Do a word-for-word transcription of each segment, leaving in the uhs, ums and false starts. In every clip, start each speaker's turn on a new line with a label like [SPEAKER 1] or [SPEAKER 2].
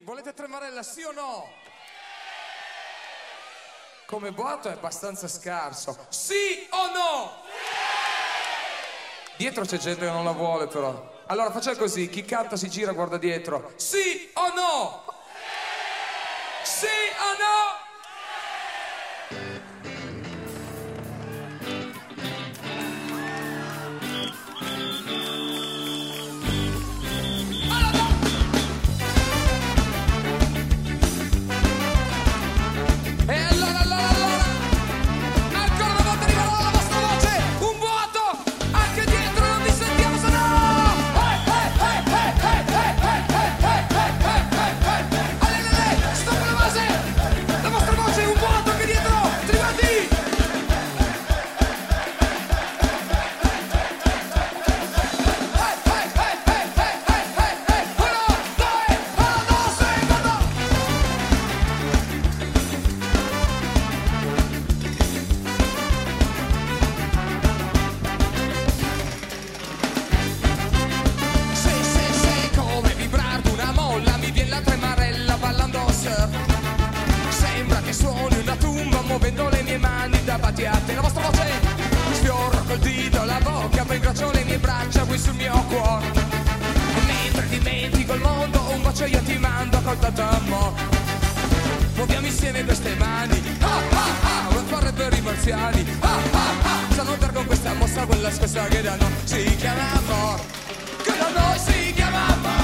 [SPEAKER 1] Volete tremarella, sì o no? Come boato è abbastanza scarso. Sì o no? Dietro c'è gente che non la vuole però. Allora facciamo così, chi canta si gira, guarda dietro. Sì o no? Sì o no? Muovendo le mie mani da battiate, la vostra voce mi sfiora col dito la bocca, poi incrocio le mie braccia qui sul mio cuore. E mentre dimentico il mondo, un bacio io ti mando col tanto amore. Muoviamo insieme queste mani, ah ah ah, come farebbero i marziani, ah ah ah, sanno dar con questa mossa quella scossa che da noi si chiama amore, che da noi si chiama amore.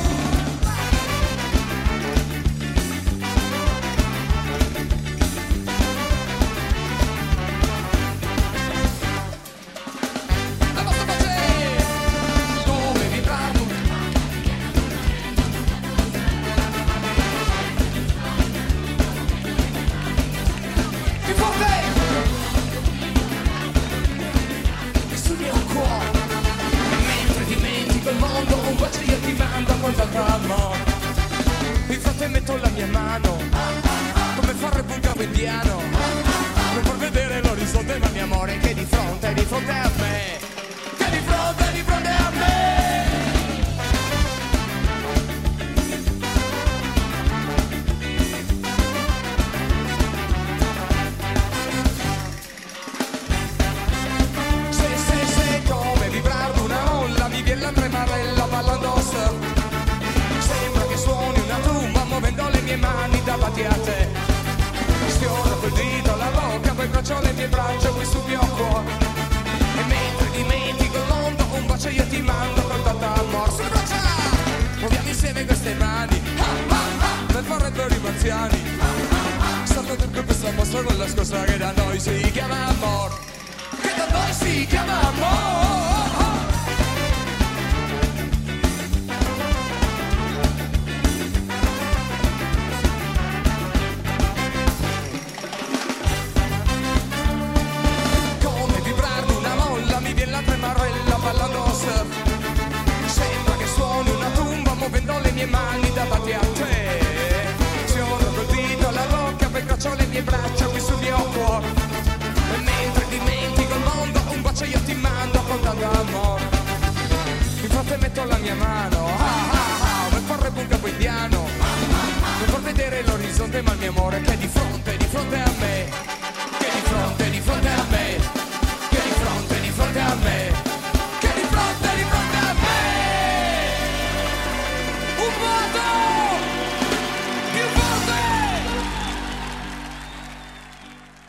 [SPEAKER 1] Infatti metto la mia mano come farebbe un capo indiano, non per vedere l'orizzonte ma il mio amore che è di fronte, è di fronte a me, che è di fronte, è di fronte a me. Se, se, se, come vibrare una olla, mi viene la tremarella ballando surf. Suoni una tromba muovendo le mie mani davanti a te. Sfioro col dito la bocca, poi incrocio le mie braccia qui sul mio cuore. E mentre dimentico il mondo, un bacio io ti mando con tanto amore. Sulle braccia! Muoviamo insieme queste mani, ah, ah, ah, per farebbero i marziani. Ah, ah, ah, salto per questa mossa con la scossa che da noi si chiama amore, che da noi si chiama amore. Sembra che suoni una tromba muovendo le mie mani davanti a te. Sfioro col dito la bocca, poi incrocio le mie braccia qui sul mio cuore. E mentre dimentico il mondo, un bacio io ti mando con tanto amore. Infatti metto la mia mano, ah ah ah, come farebbe un capo indiano, non per vedere l'orizzonte ma il mio amore che è di